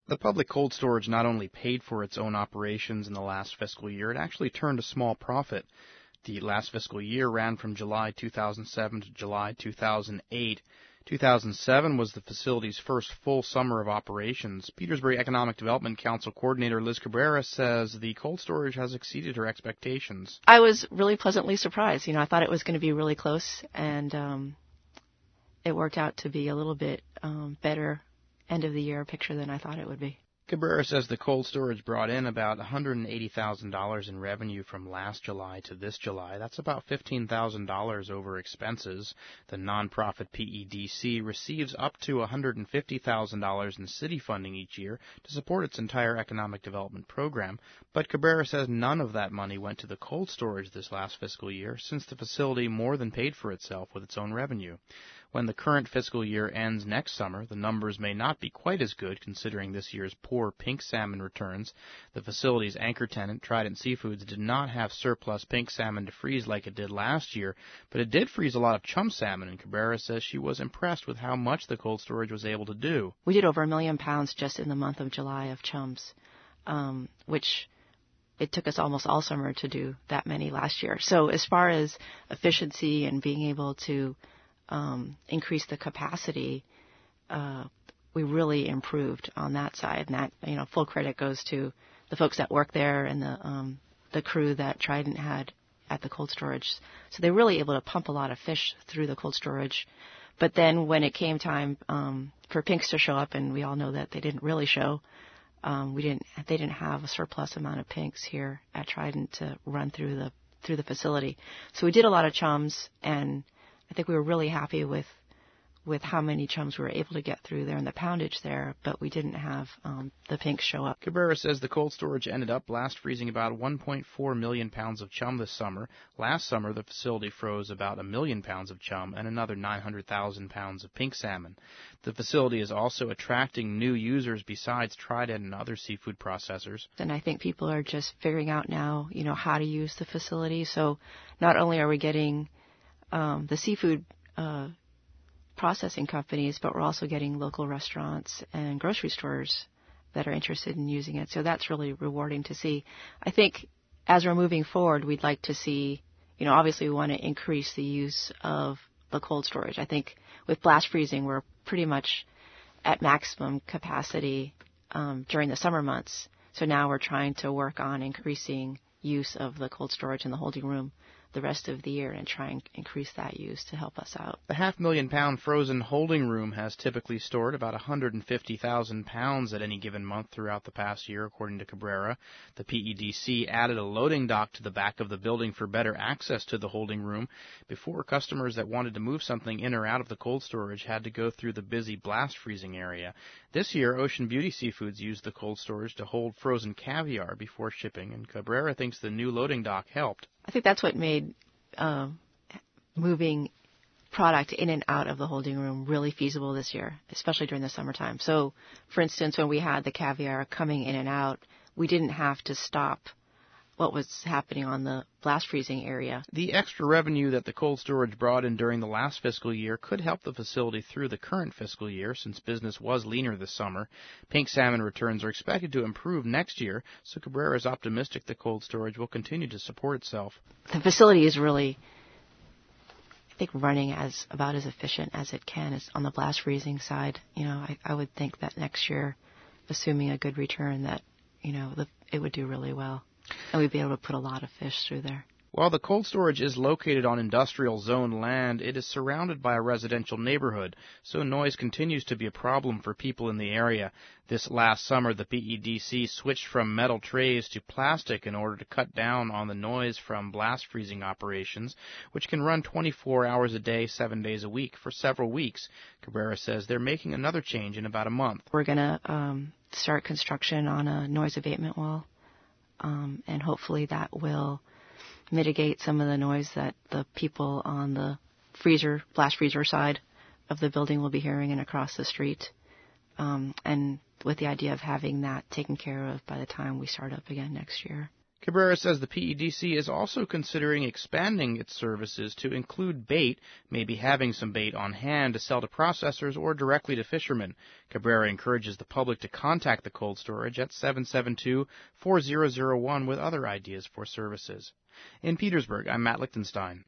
The public cold storage not only paid for its own operations in the last fiscal year, it actually turned a small profit. The last fiscal year ran from July 2007 to July 2008. 2007 was the facility's first full summer of operations. Petersbury Economic Development Council Coordinator Liz Cabrera says the cold storage has exceeded her expectations. I was really pleasantly surprised. I thought it was going to be really close, and it worked out to be a little bit better end of the year picture than I thought it would be. Cabrera says the cold storage brought in about $180,000 in revenue from last July to this July. That's about $15,000 over expenses. The nonprofit PEDC receives up to $150,000 in city funding each year to support its entire economic development program, but Cabrera says none of that money went to the cold storage this last fiscal year, since the facility more than paid for itself with its own revenue. When the current fiscal year ends next summer, the numbers may not be quite as good considering this year's poor pink salmon returns. The facility's anchor tenant, Trident Seafoods, did not have surplus pink salmon to freeze like it did last year, but it did freeze a lot of chum salmon, and Cabrera says she was impressed with how much the cold storage was able to do. We did over 1 million pounds just in the month of July of chums, which it took us almost all summer to do that many last year. So as far as efficiency and being able to increase the capacity, we really improved on that side. And that, full credit goes to the folks that work there and the crew that Trident had at the cold storage. So they were really able to pump a lot of fish through the cold storage. But then when it came time for pinks to show up, and we all know that they didn't really show, they didn't have a surplus amount of pinks here at Trident to run through the facility. So we did a lot of chums, and I think we were really happy with how many chums we were able to get through there and the poundage there, but we didn't have the pinks show up. Cabrera says the cold storage ended up blast freezing about 1.4 million pounds of chum this summer. Last summer, the facility froze about 1 million pounds of chum and another 900,000 pounds of pink salmon. The facility is also attracting new users besides Trident and other seafood processors. And I think people are just figuring out now, how to use the facility. So not only are we getting the seafood processing companies, but we're also getting local restaurants and grocery stores that are interested in using it. So that's really rewarding to see. I think as we're moving forward, we'd like to see, obviously we want to increase the use of the cold storage. I think with blast freezing, we're pretty much at maximum capacity during the summer months. So now we're trying to work on increasing use of the cold storage in the holding room the rest of the year and try and increase that use to help us out. The 500,000-pound frozen holding room has typically stored about 150,000 pounds at any given month throughout the past year, according to Cabrera. The PEDC added a loading dock to the back of the building for better access to the holding room. Before, customers that wanted to move something in or out of the cold storage had to go through the busy blast freezing area. This year, Ocean Beauty Seafoods used the cold storage to hold frozen caviar before shipping, and Cabrera thinks the new loading dock helped. I think that's what made moving product in and out of the holding room really feasible this year, especially during the summertime. So, for instance, when we had the caviar coming in and out, we didn't have to stop what was happening on the blast freezing area. The extra revenue that the cold storage brought in during the last fiscal year could help the facility through the current fiscal year, since business was leaner this summer. Pink salmon returns are expected to improve next year, so Cabrera is optimistic the cold storage will continue to support itself. The facility is really, I think, running about as efficient as it can is on the blast freezing side. I would think that next year, assuming a good return, that it would do really well. And we'd be able to put a lot of fish through there. While the cold storage is located on industrial zone land, it is surrounded by a residential neighborhood, so noise continues to be a problem for people in the area. This last summer, the PEDC switched from metal trays to plastic in order to cut down on the noise from blast freezing operations, which can run 24 hours a day, 7 days a week for several weeks. Cabrera says they're making another change in about a month. We're going to start construction on a noise abatement wall. And hopefully that will mitigate some of the noise that the people on the blast freezer side of the building will be hearing and across the street. And with the idea of having that taken care of by the time we start up again next year. Cabrera says the PEDC is also considering expanding its services to include bait, maybe having some bait on hand to sell to processors or directly to fishermen. Cabrera encourages the public to contact the cold storage at 772-4001 with other ideas for services. In Petersburg, I'm Matt Lichtenstein.